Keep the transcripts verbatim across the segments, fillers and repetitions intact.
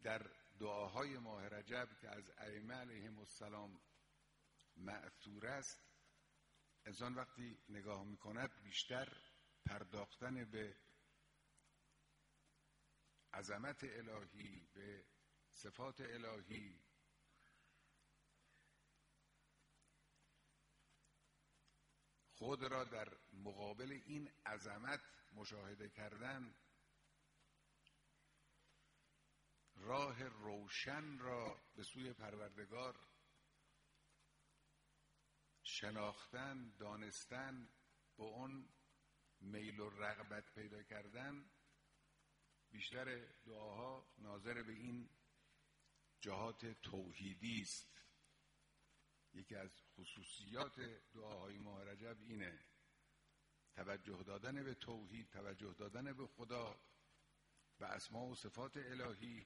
در دعاهای ماه رجب که از ائمه علیهم السلام مأثور است، انسان وقتی نگاه میکند بیشتر پرداختن به عظمت الهی، به صفات الهی، خود را در مقابل این عظمت مشاهده کردن، راه روشن را به سوی پروردگار شناختن، دانستن، با اون میل و رغبت پیدا کردن، بیشتر دعاها ناظر به این جهات توحیدی است. یکی از خصوصیات دعاهای ماه رجب اینه، توجه دادن به توحید، توجه دادن به خدا، به اسما و صفات الهی.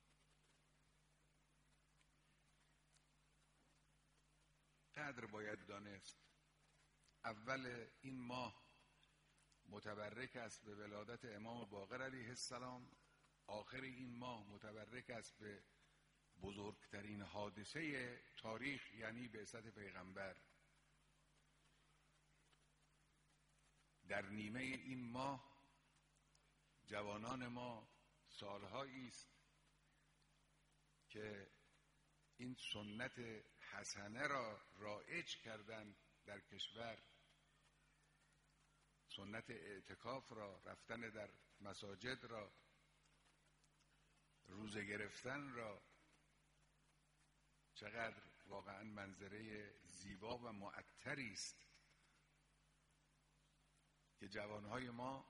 قدر باید دانست اول این ماه متبرک است به ولادت امام باقر علیه السلام، آخر این ماه متبرک است به بزرگترین حادثه تاریخ، یعنی بعثت پیغمبر. در نیمه این ماه جوانان ما سالهایی است که این سنت حسنه را رایج کردند در کشور، سنت اعتکاف را، رفتن در مساجد را، روزه گرفتن را. چقدر واقعا منظره زیبا و معطری است که جوانهای ما،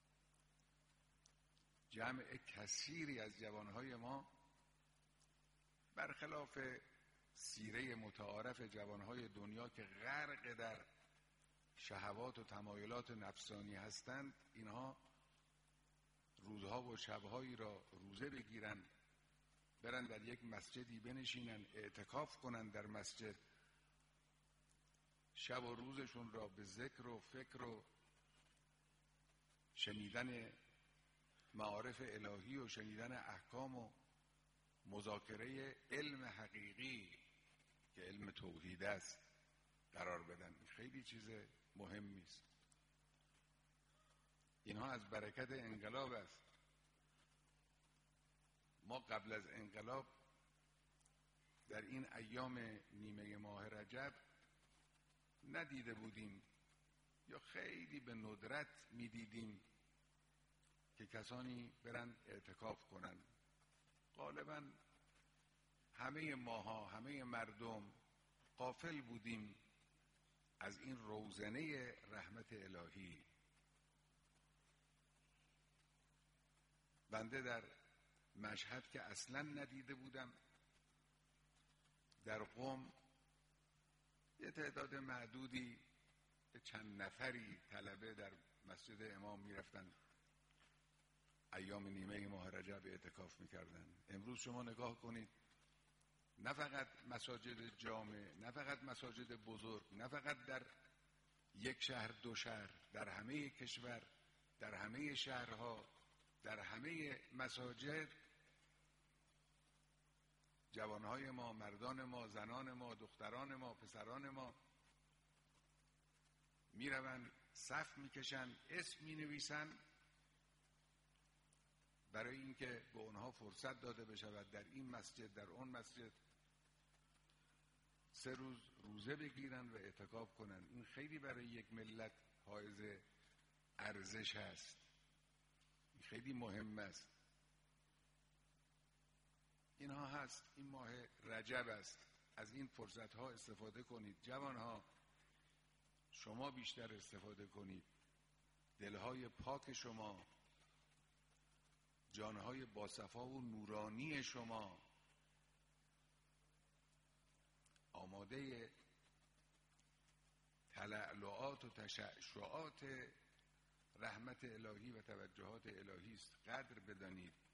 جمع کثیری از جوانهای ما، برخلاف سیره متعارف جوانهای دنیا که غرق در شهوات و تمایلات نفسانی هستند، اینها روزها و شبهایی را روزه بگیرن، برن در یک مسجدی بنشینن، اعتکاف کنن در مسجد، شب و روزشون را به ذکر و فکر و شنیدن معارف الهی و شنیدن احکام و مذاکره علم حقیقی که علم توحید است قرار بدن. خیلی چیز مهمی است. اینها از برکت انقلاب است. ما قبل از انقلاب در این ایام نیمه ماه رجب ندیده بودیم یا خیلی به ندرت میدیدیم که کسانی برن اعتکاف کنن. غالبا همه ماها، همه مردم غافل بودیم از این روزنه رحمت الهی. بنده در مشهد که اصلا ندیده بودم، در قم یه تعداد معدودی، چند نفری طلبه در مسجد امام میرفتن، ایام نیمه ماه رجب اعتکاف میکردن. امروز شما نگاه کنید، نه فقط مساجد جامع، نه فقط مساجد بزرگ، نه فقط در یک شهر دو شهر، در همه کشور، در همه شهرها، در همه مساجد، جوانهای ما، مردان ما، زنان ما، دختران ما، پسران ما میروند، صف میکشن، اسم مینویسن برای اینکه به اونها فرصت داده بشود در این مسجد، در اون مسجد سه روز روزه بگیرن و اعتکاف کنن. این خیلی برای یک ملت حائز ارزش است، خیلی مهم است. اینها هست، این ماه رجب است، از این فرصت ها استفاده کنید. جوان ها شما بیشتر استفاده کنید. دلهای پاک شما، جانهای باصفا و نورانی شما آماده تلألؤات و تشعشعات رحمت الهی و توجهات الهی است. قدر بدانید.